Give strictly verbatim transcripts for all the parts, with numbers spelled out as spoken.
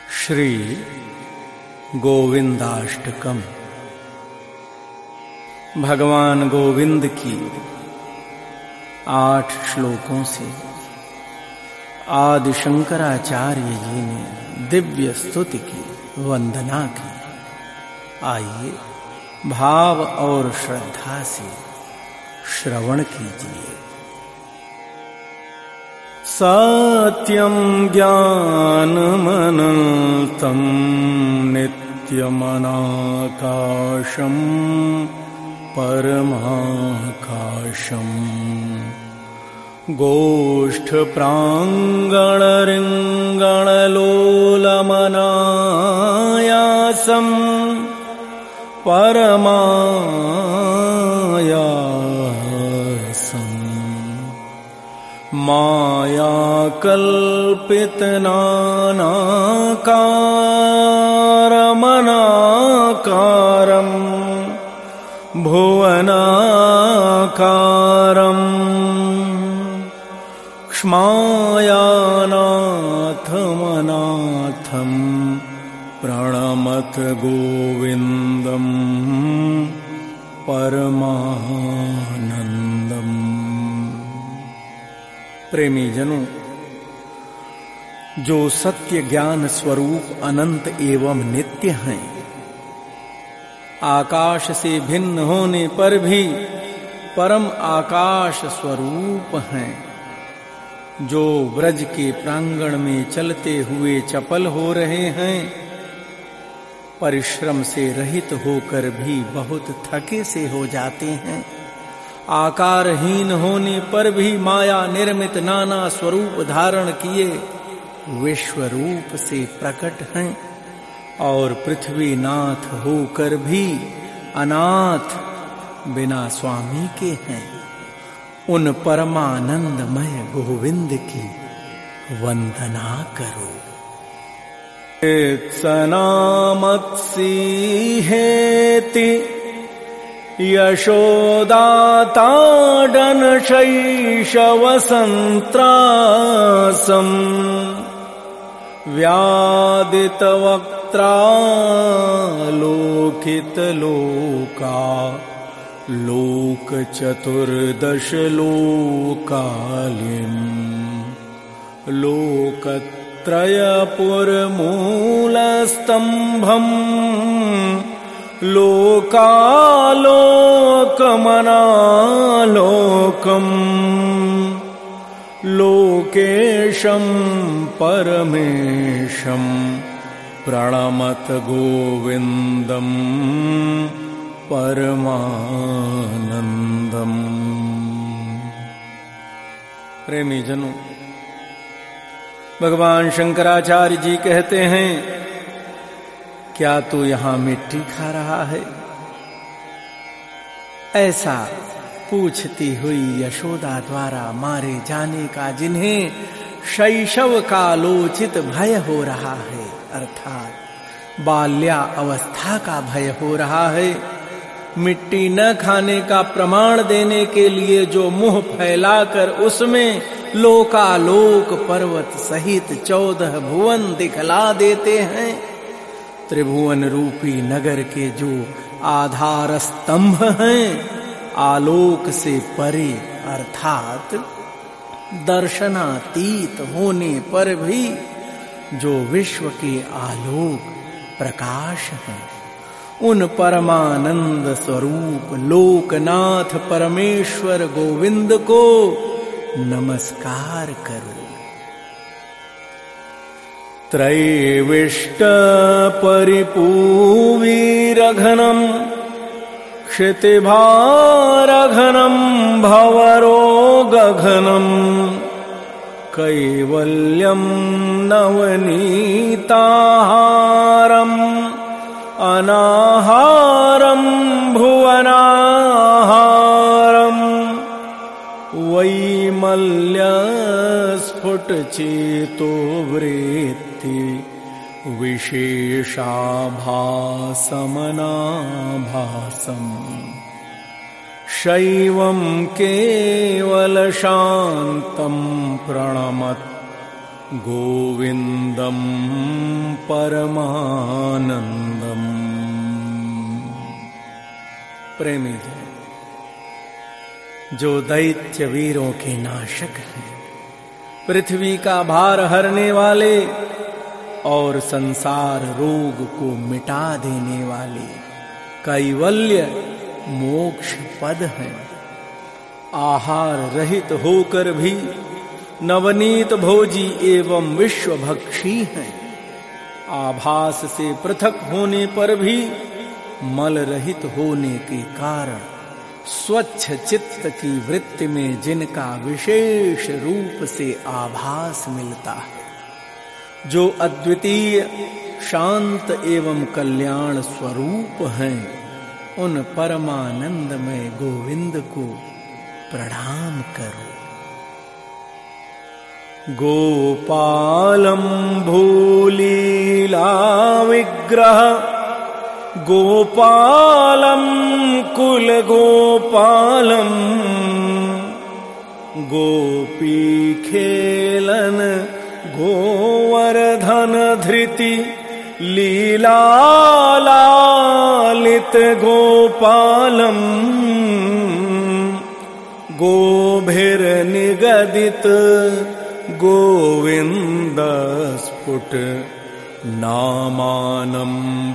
श्री गोविंदाष्टकम। भगवान गोविंद की आठ श्लोकों से आदि शंकराचार्य जी ने दिव्य स्तुति की वंदना की। आइए भाव और श्रद्धा से श्रवण कीजिए। सत्यं ज्ञानमनन्तं नित्यमनाकाशं परमाकाशम् गोष्ठप्राङ्गणरिङ्गणलोलमनायासं परमायासम् मायाकल्पितनानाकारमनाकारम् भुवनाकारम् क्ष्मायानाथमनाथम् प्रणमत गोविन्दम् परमानन्दम्। प्रेमी जनों, जो सत्य ज्ञान स्वरूप अनंत एवं नित्य हैं, आकाश से भिन्न होने पर भी परम आकाश स्वरूप हैं, जो ब्रज के प्रांगण में चलते हुए चपल हो रहे हैं, परिश्रम से रहित होकर भी बहुत थके से हो जाते हैं, आकारहीन होने पर भी माया निर्मित नाना स्वरूप धारण किए विश्व रूप से प्रकट हैं, और पृथ्वीनाथ होकर भी अनाथ बिना स्वामी के हैं। उन परमानंदमय गोविंद की वंदना करो। सनामत्सीहेति यशोदाताडन शैशवसन्त्रासम् व्यादितवक्त्रालोकितलोका लोकचतुर्दशलोकालिम् लोकत्रयपुरमूलस्तम्भम् लोकालोकमनालोकम् लोकेशं परमेशं प्रणमत गोविन्दम् परमानन्दम्। प्रेमी जनों, भगवान शंकराचार्य जी कहते हैं, क्या तू यहां मिट्टी खा रहा है? ऐसा पूछती हुई यशोदा द्वारा मारे जाने का जिन्हें शैशव का लोचित भय हो रहा है, अर्थात बाल्या अवस्था का भय हो रहा है, मिट्टी न खाने का प्रमाण देने के लिए जो मुंह फैलाकर उसमें लोकालोक पर्वत सहित चौदह भुवन दिखला देते हैं, त्रिभुवन रूपी नगर के जो आधार स्तंभ हैं, आलोक से परे अर्थात दर्शनातीत होने पर भी जो विश्व के आलोक प्रकाश हैं, उन परमानंद स्वरूप लोकनाथ परमेश्वर गोविंद को नमस्कार करो। त्रैविष्ट परिपूवीरघनम् क्षितिभारघनम् भवरोगघनम् कैवल्यं नवनीताहारम् अनाहारं भुवनाहारम् वैमल्यस्फुटचेतो वृत्ति विशेषाभासमनाभासम् शैवं केवलशान्तं प्रणमत गोविंदम परमानंदम। प्रेमी जन, जो दैत्य वीरों के नाशक हैं, पृथ्वी का भार हरने वाले और संसार रोग को मिटा देने वाले कैवल्य मोक्ष पद हैं। आहार रहित होकर भी नवनीत भोजी एवं विश्वभक्षी हैं। आभास से पृथक होने पर भी मल रहित होने के कारण स्वच्छ चित्त की वृत्ति में जिनका विशेष रूप से आभास मिलता है, जो अद्वितीय शांत एवं कल्याण स्वरूप हैं, उन परमानंदमय गोविंद को प्रणाम करो। गोपालम भूलीला विग्रह गोपालम कुल गोपालम गोपी खेलन गोवर्धन धृति लीला लालित गोपालम गोभिर निगदित गोविंद स्फुट नामानं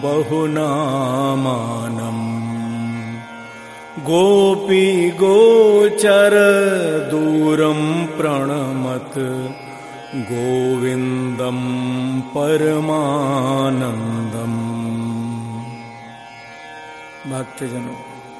बहुनामानं गोपी गोचर दूरं प्रणमत गोविंदं परमानंदम। भक्तजनों,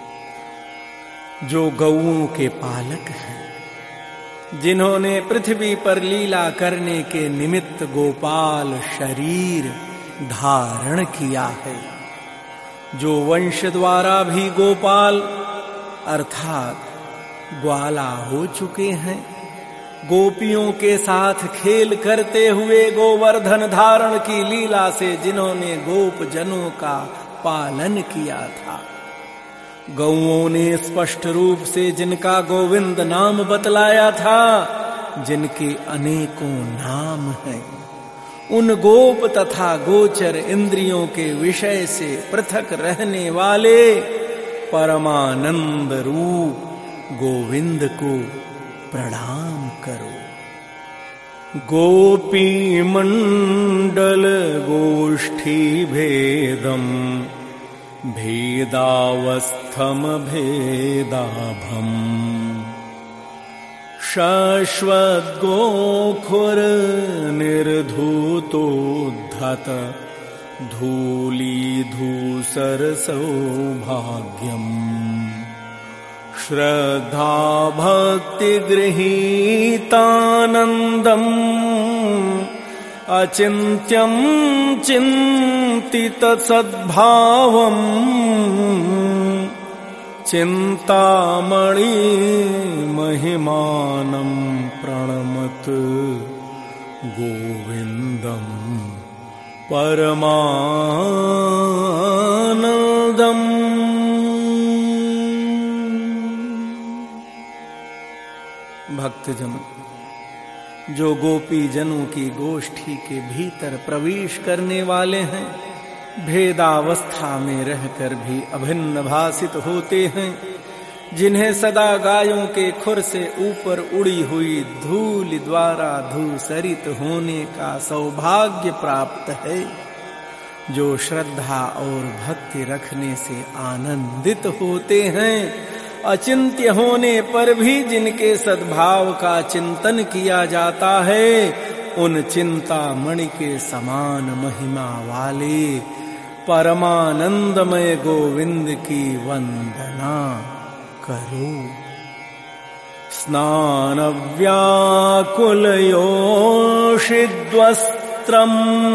जो गौओं के पालक हैं, जिन्होंने पृथ्वी पर लीला करने के निमित्त गोपाल शरीर धारण किया है, जो वंश द्वारा भी गोपाल अर्थात ग्वाला हो चुके हैं, गोपियों के साथ खेल करते हुए गोवर्धन धारण की लीला से जिन्होंने गोप जनों का पालन किया था, गौओं ने स्पष्ट रूप से जिनका गोविंद नाम बतलाया था, जिनके अनेकों नाम हैं, उन गोप तथा गोचर इंद्रियों के विषय से पृथक रहने वाले परमानंद रूप गोविंद को प्रणाम करो। गोपी मंडल गोष्ठी भेदम भेदावस्थम भेदाभम शाश्वत गोखुर निर्धूतोद्धत धूली धूसर सौभाग्यम श्रद्धा भक्ति गृहीतानंदम अचिन्त्यं चिन्तित सद्भावं चिन्तामणि महिमानं प्रणमत गोविंदं परमानंदम। भक्तजन, जो गोपी जनों की गोष्ठी के भीतर प्रवेश करने वाले हैं, भेदावस्था में रहकर भी अभिन्न भासित होते हैं, जिन्हें सदा गायों के खुर से ऊपर उड़ी हुई धूल द्वारा धूसरित होने का सौभाग्य प्राप्त है, जो श्रद्धा और भक्ति रखने से आनंदित होते हैं, अचिंत्य होने पर भी जिनके सद्भाव का चिंतन किया जाता है, उन चिंतामणि के समान महिमा वाले परमानंदमय गोविंद की वंदना करो। स्नान व्याकुलयोषिद्वस्त्रम्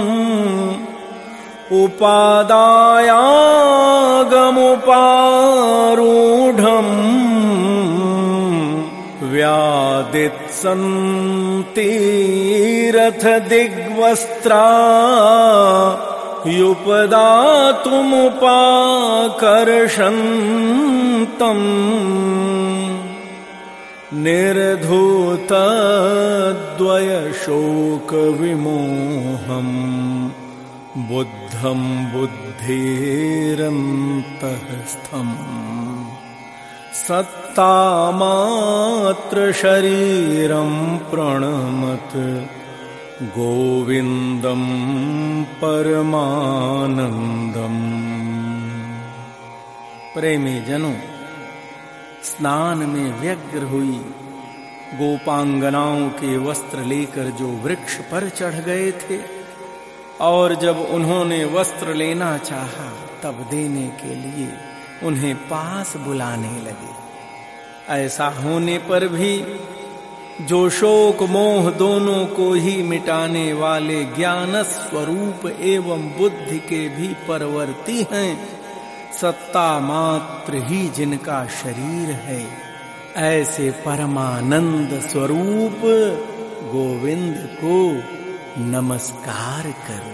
उपादायागमुपारूढम् व्यादित्सन्तीरथ दिग्वस्त्रा युपदातुमुपाकर्षन्तम् निर्धूतद्वय शोक विमोहम् बुद्धं बुद्धेरन्तःस्थम् सत्तामात्र शरीरं प्रणमत गोविंदं परमानंदम। प्रेमी जनों, स्नान में व्यग्र हुई गोपांगनाओं के वस्त्र लेकर जो वृक्ष पर चढ़ गए थे और जब उन्होंने वस्त्र लेना चाहा तब देने के लिए उन्हें पास बुलाने लगे। ऐसा होने पर भी जो शोक मोह दोनों को ही मिटाने वाले ज्ञान स्वरूप एवं बुद्धि के भी परवर्ती हैं, सत्ता मात्र ही जिनका शरीर है, ऐसे परमानंद स्वरूप गोविंद को नमस्कार करो।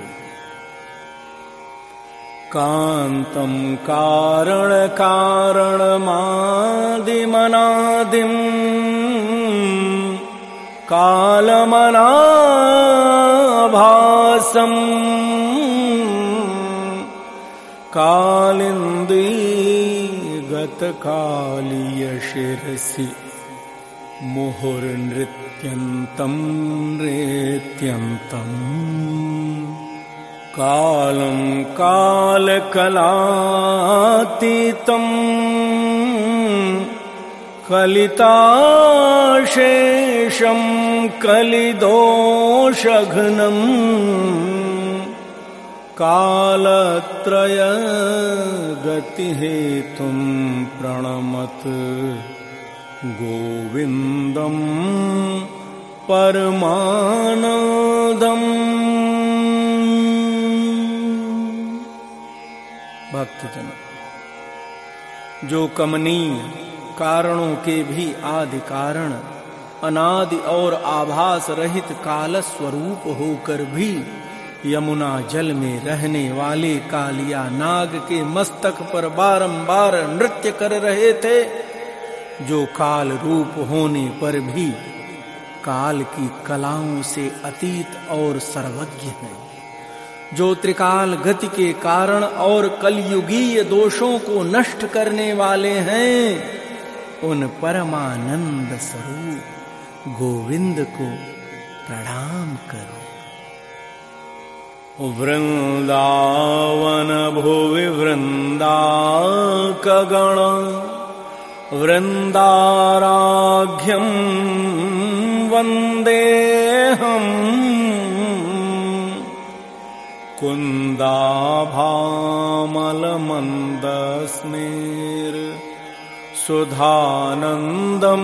कांतं कारण कारणमादिमनादिं कालमनाभासम् कालिंदीगतकालीय शिरसि मुहुर्नृत्यन्तं नृत्यन्तम् कालं कालकलातीतं कलिताशेषं कलिदोषघ्नम् कालत्रय गतिहेतुं प्रणमत गोविंदं परमानंदम्। भक्तजनों, जो कमनीय कारणों के भी आदि कारण, अनादि और आभास रहित काल स्वरूप होकर भी यमुना जल में रहने वाले कालिया नाग के मस्तक पर बारंबार नृत्य कर रहे थे, जो काल रूप होने पर भी काल की कलाओं से अतीत और सर्वज्ञ है, जो त्रिकाल गति के कारण और कलयुगीय दोषों को नष्ट करने वाले हैं, उन परमानंद स्वरूप गोविंद को प्रणाम करो। वृंदावन भुवि वृंदाकगण वृंदाराघ्यं वन्देऽहम् कुन्दाभामलमन्दस्मेर सुधानन्दं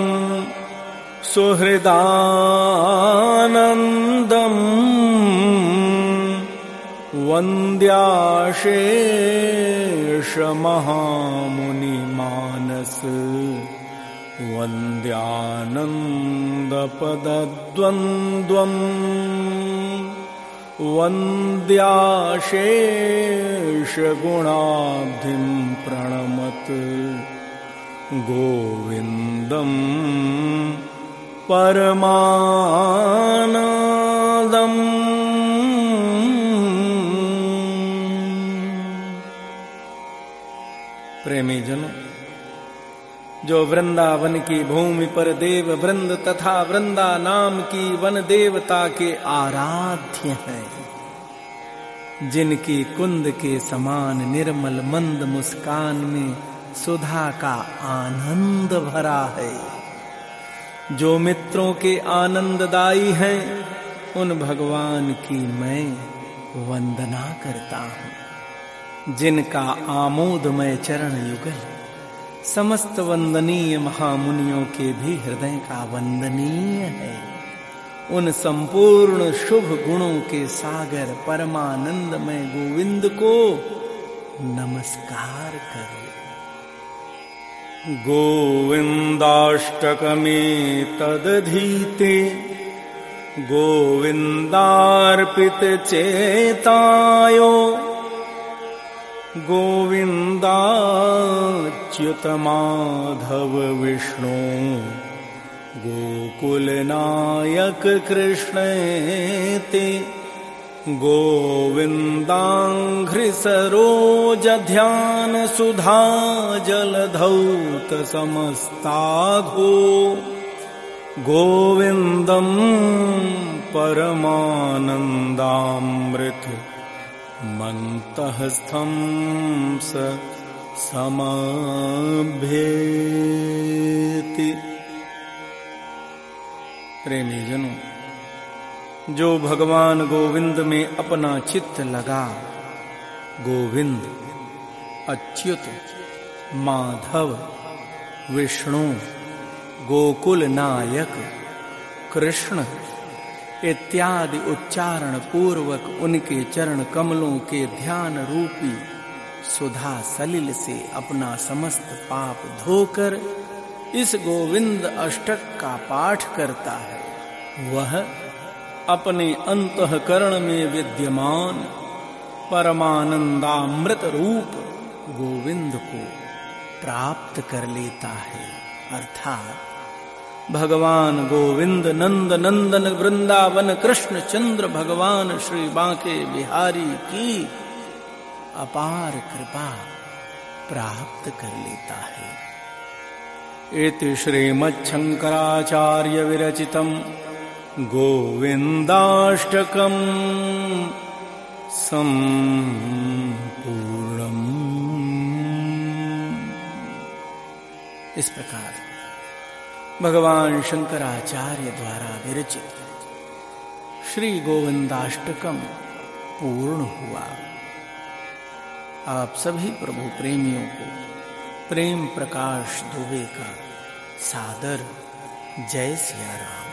सुहृदानन्दम् वन्द्याशेष महामुनिमानस वन्द्यानन्दपदद्वन्द्वम् वन्द्याशेष गुणाब्धिं प्रणमत गोविन्दं परमानंदम्। प्रेमी जनों, जो वृंदावन की भूमि पर देव वृंद तथा वृंदा नाम की वन देवता के आराध्य हैं, जिनकी कुंद के समान निर्मल मंद मुस्कान में सुधा का आनंद भरा है, जो मित्रों के आनंददायी हैं, उन भगवान की मैं वंदना करता हूँ, जिनका आमोदमय चरण युगल समस्त वंदनीय महामुनियों के भी हृदय का वंदनीय है। उन संपूर्ण शुभ गुणों के सागर परमानंदमय गोविंद को नमस्कार करो। गोविंदाष्टकमे तदधीते गोविंदार्पित चेतायो गोविंदाच्युत माधव विष्णु गोकुलनायक कृष्णेति गोविन्दाङ्घ्रि सरोज ध्यान सुधा जलधौत समस्ताघो गोविन्दं परमानन्दामृत मन्तःस्थं स समभ्येति। प्रेमी जनों, जो भगवान गोविंद में अपना चित्त लगा, गोविंद, अच्युत, माधव, विष्णु, गोकुल नायक, कृष्ण इत्यादि उच्चारण पूर्वक उनके चरण कमलों के ध्यान रूपी सुधा सलिल से अपना समस्त पाप धोकर इस गोविंद अष्टक का पाठ करता है, वह अपने अंतःकरण में विद्यमान परमानंदामृत रूप गोविंद को प्राप्त कर लेता है। अर्थात भगवान गोविंद नंद नंदन वृंदावन कृष्ण चंद्र भगवान श्री बांके बिहारी की अपार कृपा प्राप्त कर लेता है। इति श्रीमच्छंकराचार्य विरचितम् गोविंदाष्टकम् संपूर्णम्। इस प्रकार भगवान शंकराचार्य द्वारा विरचित श्री गोविंदाष्टकम पूर्ण हुआ। आप सभी प्रभु प्रेमियों को प्रेम प्रकाश दुबे का सादर जय सिया राम।